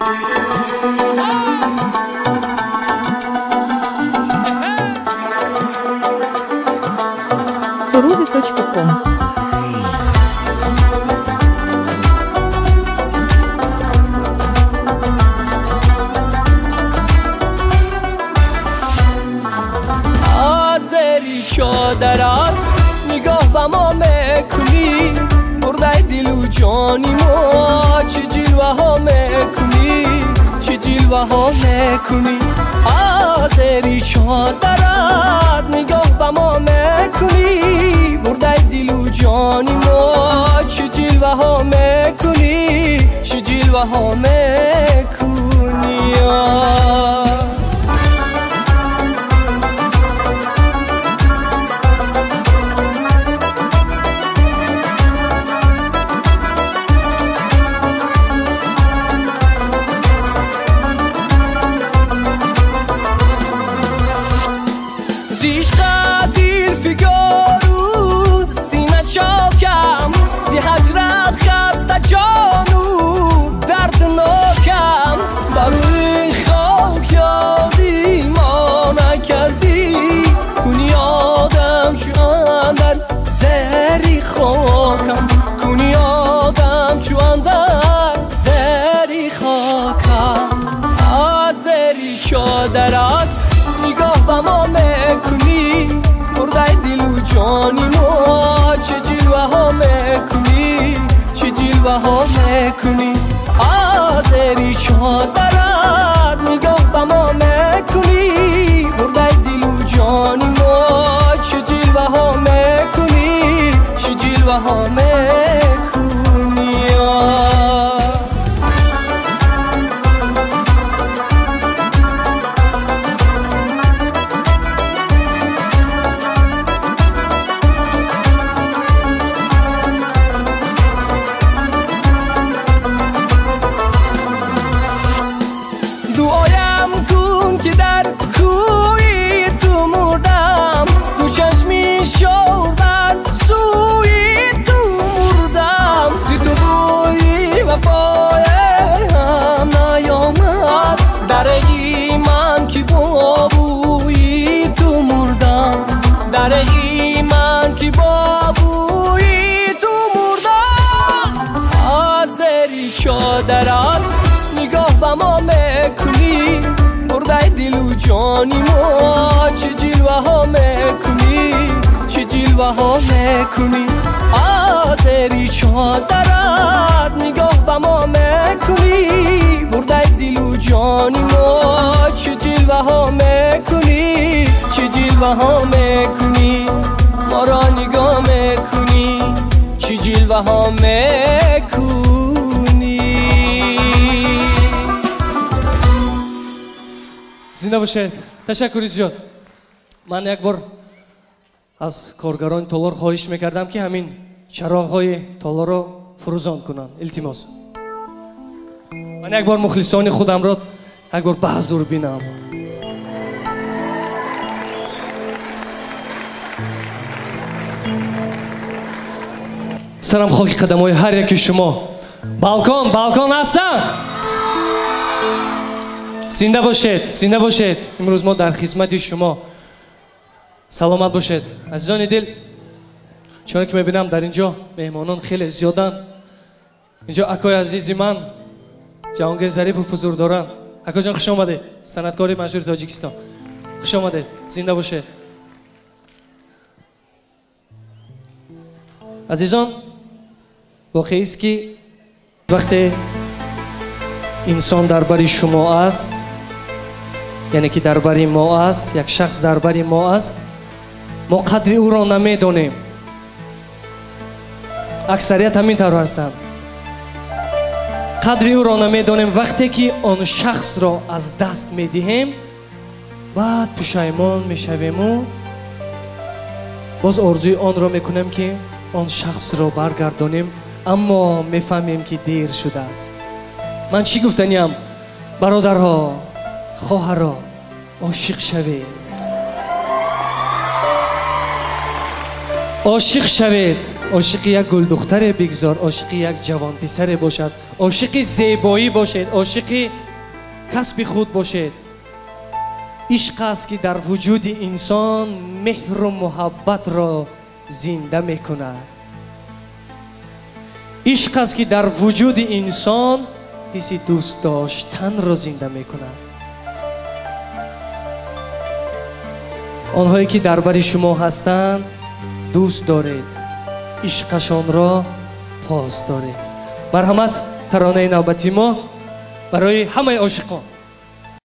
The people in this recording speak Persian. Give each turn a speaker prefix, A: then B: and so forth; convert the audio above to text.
A: Суруды.ком.
B: آذری چادرات نگاه به ما میکنی، برده دل و جانی ما، چه جلوه ها میکنی، چه جلوه ها میکنی. آذری چادرات نگاه به ما میکنی، برده دل و جانی ما، چه جلوه ها میکنی، چه جلوه ها میکنی. چادرات نگاه به ما میکنی، برده دل و جانی ما، چه جلوه ها میکنی، چه جلوه ها میکنی. آذری چادرات نگاه به ما میکنی، برده دل و جانی ما، چه جلوه ها میکنی، چه جلوه ها میکنی. دعایم کن که در کوی تو مردم، دو چشمی شو بر سوی تو مردم. زی تو بوی وفای هم نیامد، درگی من که با بوی تو مردم، درگی من که با بوی تو مردم. آذری چادرات نگاه به ما میکنی، برده دل و جانی ما، چه جلوه ها میکنی، چه جلوه ها میکنی. آذری چادرات نگاه به ما میکنی، برده دل و جانی ما، چه جلوه ها میکنی، چه جلوه ها میکنی. ما را نگاه میکنی، چه جلوه ها میکنی.
C: زنده باشید. تشکر زیاد. من یک بار از کارگران تالار خواهش میکردم که همین چراغ‌های تالار را فروزان کنند. التماس. من یک بار مخلصان خودم را یک بار به حضور بینم. سرم خاک قدم‌های هر یک شما. بالکن هستن. زنده باشید، زنده باشید. امروز ما در خدمت شما. سلامت باشید. عزیزان دل، چون که میبینم در اینجا مهمانان خیلی زیادن. اینجا اکای عزیز من جهانگیر ظریف و فضول دارن. اکا جان خوش آمدید. صنعتکار مشهور تاجیکستان. خوش آمدید. زنده باشید. عزیزان، واقعی است که وقتی انسان درباری شما است، یعنی که درباری ما است، یک شخص درباری ما است، ما قدر او را نمیدانیم. اکثریت همین طور هستند. قدر او را نمیدانیم. وقتی که آن شخص را از دست میدهیم بعد پشیمان میشویم و باز آرزوی آن را میکنیم که آن شخص را برگردانیم، اما میفهمیم که دیر شده است. من چی گفتنیم؟ برادرها، خواهرها، عاشق شوید، عاشق شوید. عاشق یک گل دختر بگذار، عاشق یک جوان پسر باشد، عاشق زیبایی باشد، عاشق کسب خود باشد. عشق است که در وجود انسان مهر و محبت را زنده میکند. عشق است که در وجود انسان حس دوست داشتن را زنده میکند. آنهایی که در بر شما هستند دوست دارید، عشقشان را پاس دارید. مرحمت، ترانه نوبتی ما برای همه عاشقان.